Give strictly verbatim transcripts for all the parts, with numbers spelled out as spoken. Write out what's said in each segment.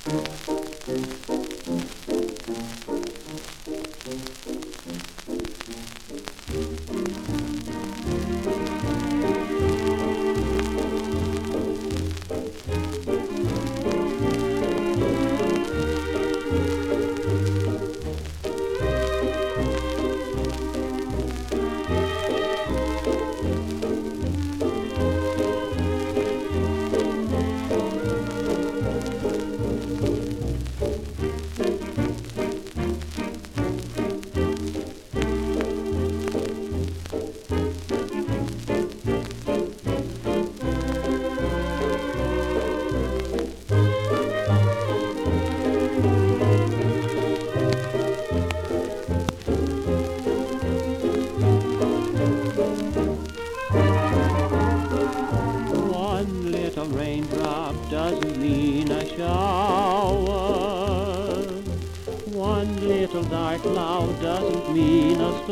One little raindrop doesn't mean a shower. One little dark cloud doesn't mean a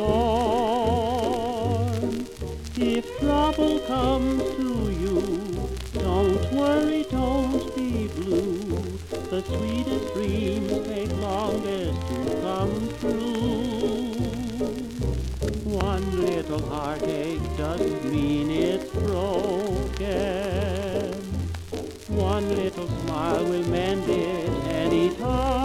storm. If trouble comes to you, don't worry, don't be blue. The sweetest dreams take longest to come true. One little heartache doesn't mean it's broken. One little smile will mend it any time.